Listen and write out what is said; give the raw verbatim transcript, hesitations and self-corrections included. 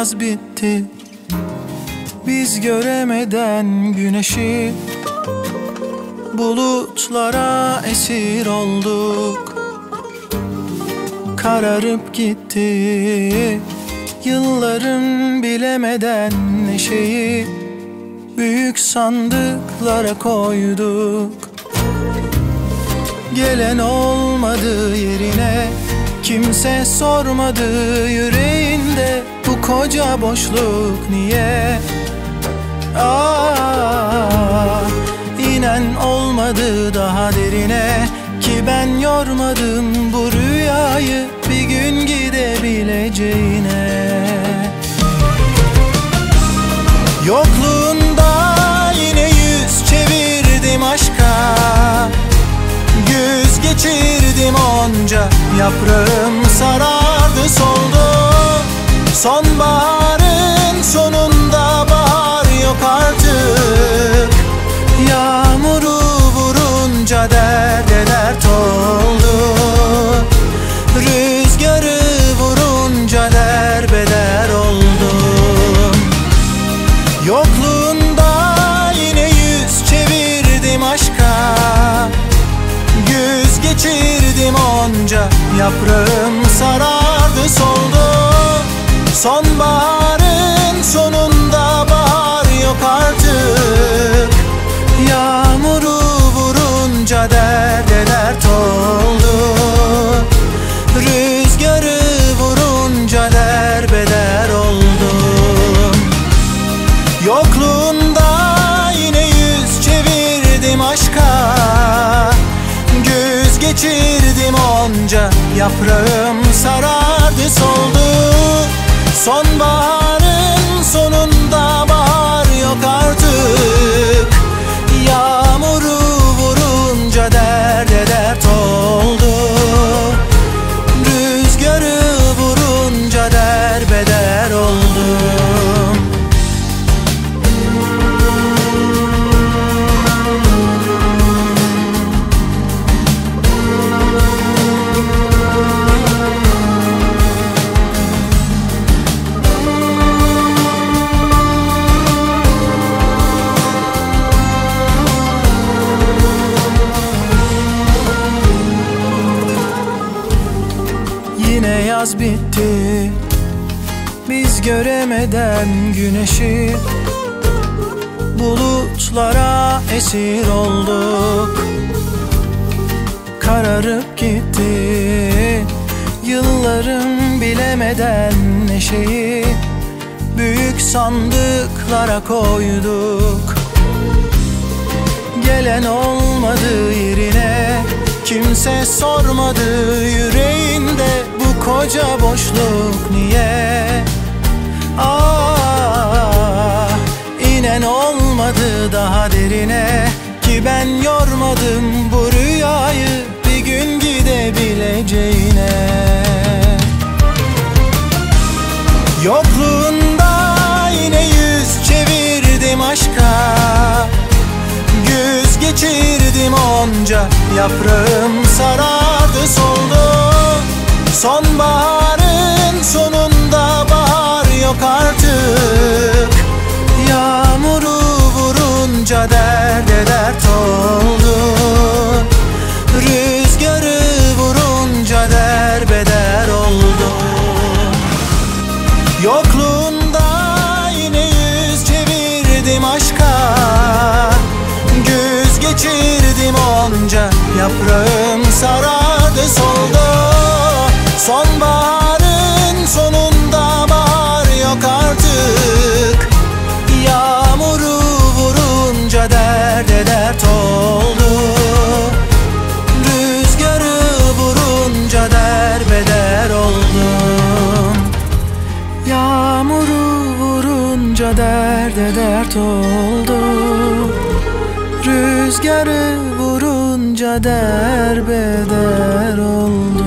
yaz bitti, biz göremeden güneşi. Bulutlara esir olduk, kararıp gitti yıllarım, bilemeden neşeyi büyük sandıklara koyduk. Gelen olmadı yerine, kimse sormadı yüreğinde bu koca boşluk niye? Ah, inen olmadı daha derine, ki ben yormadım bu rüyayı bir gün gidebileceğine. Yokluğunda yine yüz çevirdim aşka, güz geçirdim onca, yaprağım sarardı soldu. Sonbaharın sonunda bahar yok artık, yağmuru vurunca derde dert oldu. Rüzgarı vurunca derbeder oldum. Yokluğunda yine yüz çevirdim aşka, güz geçirdim onca, yaprağım sarardı soldu. Sonbaharın sonunda bahar yok artık, yağmuru vurunca derde dert oldu. Rüzgarı vurunca derbeder oldum. Yokluğunda yine yüz çevirdim aşka, güz geçirdim onca, yaprağım sarardı soldu. Sonbaharın sonunda bahar yok artık, yağmuru vurunca derde dert oldu. Rüzgarı vurunca derbeder oldum. Yine yaz bitti, biz göremeden güneşi. Bulutlara esir olduk, kararıp gitti yıllarım, bilemeden neşeyi büyük sandıklara koyduk. Gelen olmadı yerine, kimse sormadı yüreğinde bu koca boşluk niye? Ah, inen olmadı daha derine, ki ben yormadım bu rüyayı bir gün gidebileceğine. Yokluğunda yine yüz çevirdim aşka, güz geçirdim onca, yaprağım sarardı soldu. Sonbaharın sonunda bahar yok artık, yağmuru vurunca derde dert oldu. Rüzgarı vurunca derbeder oldu. Yokluğunda yine yüz çevirdim aşka, güz geçirdim onca, yaprağım sarardı soldu. Sonbaharın sonunda bahar yok artık, yağmuru vurunca derde dert oldu. Rüzgarı vurunca derbeder oldum. Yağmuru vurunca derde dert oldu. Rüzgarı vurunca derbeder oldu.